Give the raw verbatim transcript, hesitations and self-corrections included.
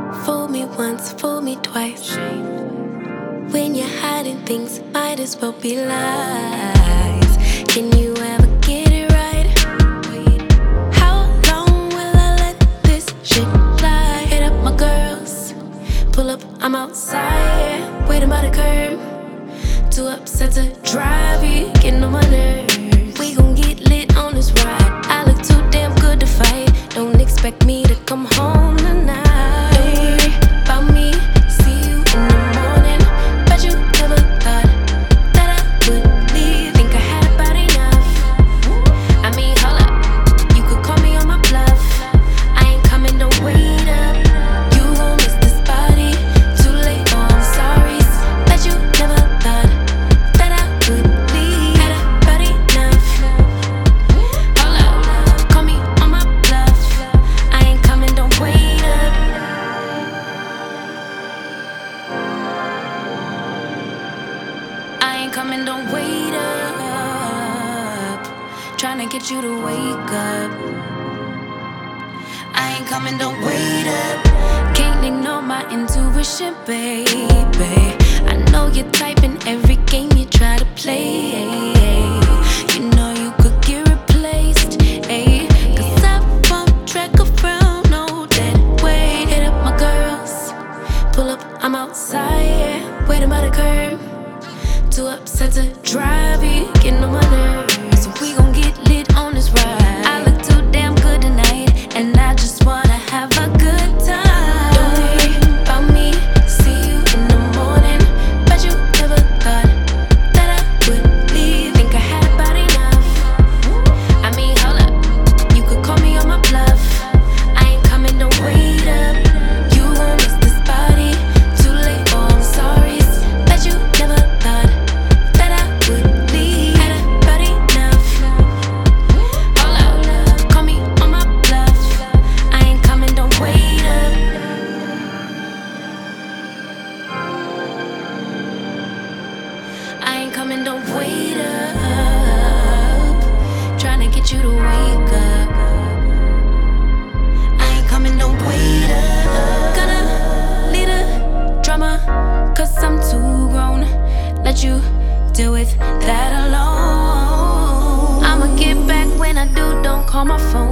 Fool me once, fool me twice. When you're hiding things, might as well be lies. Can you ever get it right? How long will I let this shit fly? Hit up my girls, pull up, I'm outside, waiting by the curb. Too upset to drive you, getting on my nerves. We gon' get lit on this ride. I look too damn good to fight. Don't expect me to come home tonight. Don't worry about me, see you in the morning. Bet you never thought that I would leave. Think I had about enough. I mean, hold up, you could call me on my bluff. I ain't coming, don't wait up. You gon' miss this body, too late, oh I'm sorry. Bet you never thought that I would leave. Had about enough. Hold up, call me on my bluff. I ain't coming, don't wait up. I ain't coming, don't wait up. Tryna get you to wake up. I ain't coming, don't wait up. Can't ignore my intuition, baby. I know you're typing every game you try to play. You know you could get replaced, ayy. Cause I won't track around, no dead weight. Hit up my girls, pull up, I'm outside, waiting by the curb. Too upset to drive you, getting on my nerves. So we gon' get lit on this ride. I look too damn good tonight, and I just wanna have a good time. Don't worry about me, see you in the morning. Bet you never thought that I would leave. Think I had about enough. I mean, hold up, you could call me on my bluff. I ain't coming, don't wait up. You gon' miss this body, too late, oh I'm sorry. Bet you never thought that I would leave. Had about enough. Hold up, call me on my bluff. I ain't coming, don't wait up. I ain't coming, don't wait up. Tryna get you to wake up. I ain't coming, don't wait up. Gonna lead a drama, cause I'm too grown. Let you deal with that alone. I'ma get back when I do, don't call my phone.